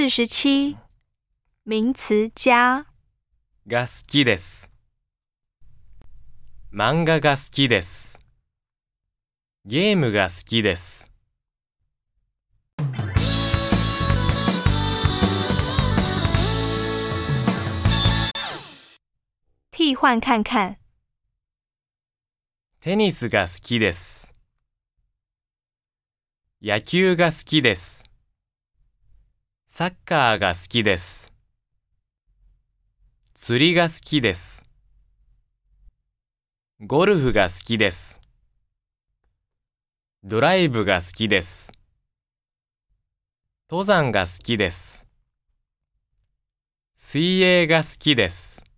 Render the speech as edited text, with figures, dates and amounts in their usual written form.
47名詞加が好きです。漫画が好きです。ゲームが好きです。 替換看看。 テニスが好きです。野球が好きです。サッカーが好きです。釣りが好きです。ゴルフが好きです。ドライブが好きです。登山が好きです。水泳が好きです。